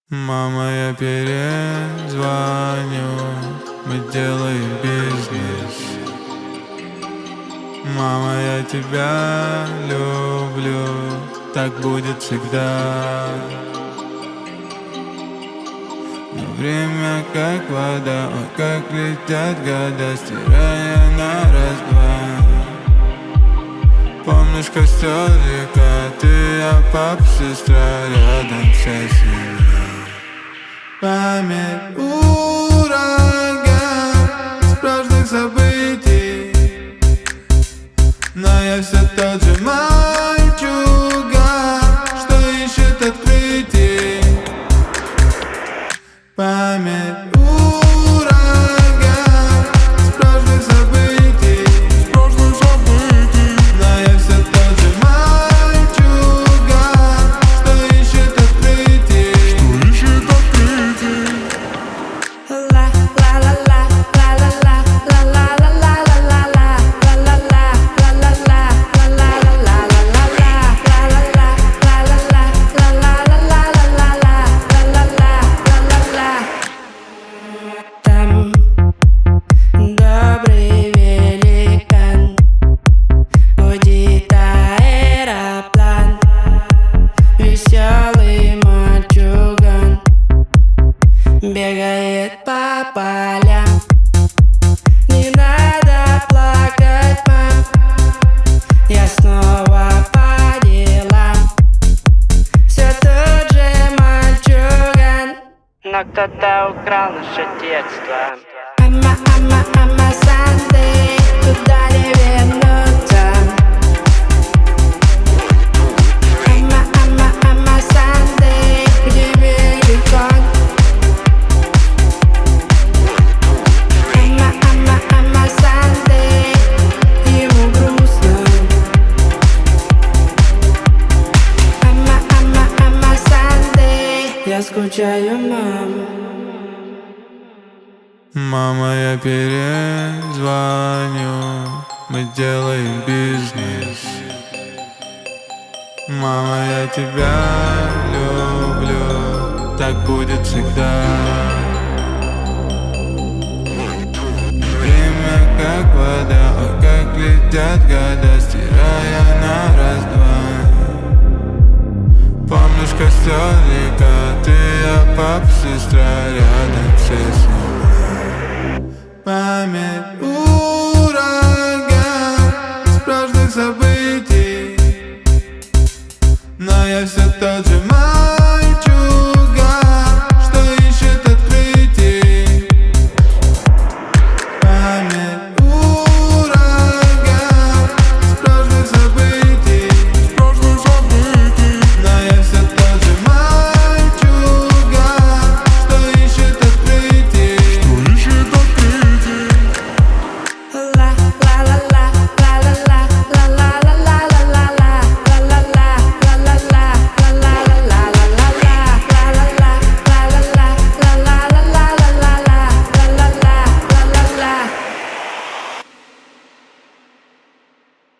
Мама, я перезвоню, мы делаем бизнес. Мама, я тебя люблю, так будет всегда. Но время как вода, ой, как летят года, стирая на раз-два. Помнишь костер, река, ты, я, папа, сестра, рядом вся семья. Память ураган с прошлых событий, но я все тот же мальчуган, что ищет открытий. Память ураган с прошлых событий, но я все тот же мальчуган, что ищет открытий. Добрый великан водит аэроплан, веселый мальчуган бегает по полям. Не надо плакать, мам, я снова по делам. Все тот же мальчуган, но кто-то украл наше детство. Ама, Сандей, туда не вернуться. Ама, Сандей, где великан. Ама, Сандей, ему грустно. Ама, Сандей, я скучаю, мама. Мама, я перезвоню, мы делаем бизнес. Мама, я тебя люблю, так будет всегда. Время как вода, ой, как летят года, стирая на раз-два. Помнишь костер, река, ты, я, папа, сестра, рядом все семья. Память